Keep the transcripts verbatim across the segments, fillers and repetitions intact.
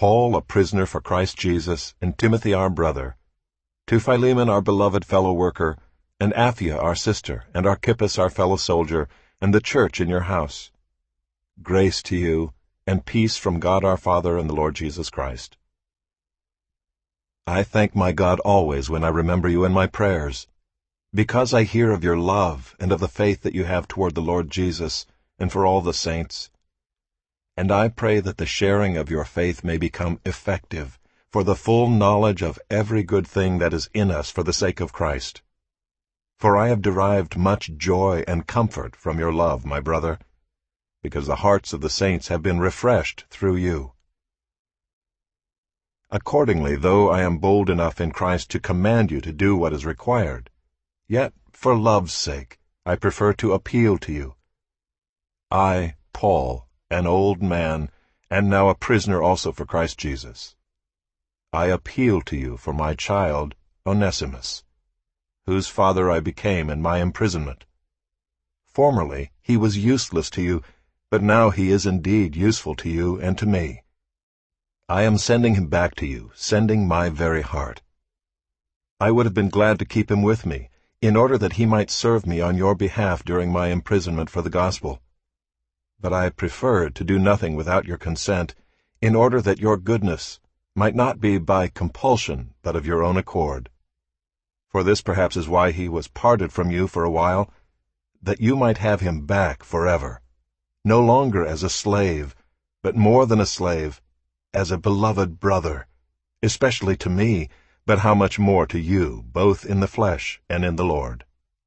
Paul, a prisoner for Christ Jesus, and Timothy our brother, to Philemon our beloved fellow worker, and Apphia our sister, and Archippus our fellow soldier, and the church in your house. Grace to you, and peace from God our Father and the Lord Jesus Christ. I thank my God always when I remember you in my prayers, because I hear of your love and of the faith that you have toward the Lord Jesus and for all the saints. And I pray that the sharing of your faith may become effective for the full knowledge of every good thing that is in us for the sake of Christ. For I have derived much joy and comfort from your love, my brother, because the hearts of the saints have been refreshed through you. Accordingly, though I am bold enough in Christ to command you to do what is required, yet for love's sake I prefer to appeal to you. I, Paul, an old man, and now a prisoner also for Christ Jesus. I appeal to you for my child, Onesimus, whose father I became in my imprisonment. Formerly he was useless to you, but now he is indeed useful to you and to me. I am sending him back to you, sending my very heart. I would have been glad to keep him with me, in order that he might serve me on your behalf during my imprisonment for the gospel. But I preferred to do nothing without your consent, in order that your goodness might not be by compulsion, but of your own accord. For this perhaps is why he was parted from you for a while, that you might have him back forever, no longer as a slave, but more than a slave, as a beloved brother, especially to me, but how much more to you, both in the flesh and in the Lord.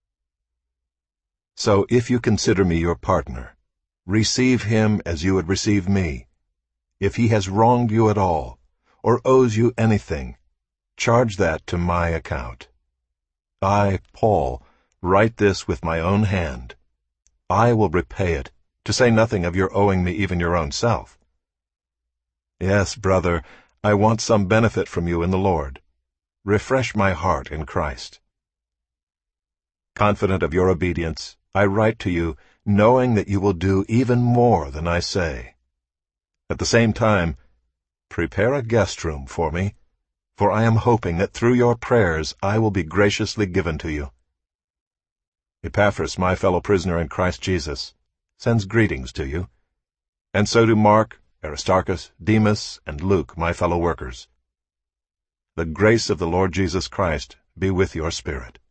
So if you consider me your partner, receive him as you would receive me. If he has wronged you at all, or owes you anything, charge that to my account. I, Paul, write this with my own hand. I will repay it, to say nothing of your owing me even your own self. Yes, brother, I want some benefit from you in the Lord. Refresh my heart in Christ. Confident of your obedience, I write to you, knowing that you will do even more than I say. At the same time, prepare a guest room for me, for I am hoping that through your prayers I will be graciously given to you. Epaphras, my fellow prisoner in Christ Jesus, sends greetings to you, and so do Mark, Aristarchus, Demas, and Luke, my fellow workers. The grace of the Lord Jesus Christ be with your spirit.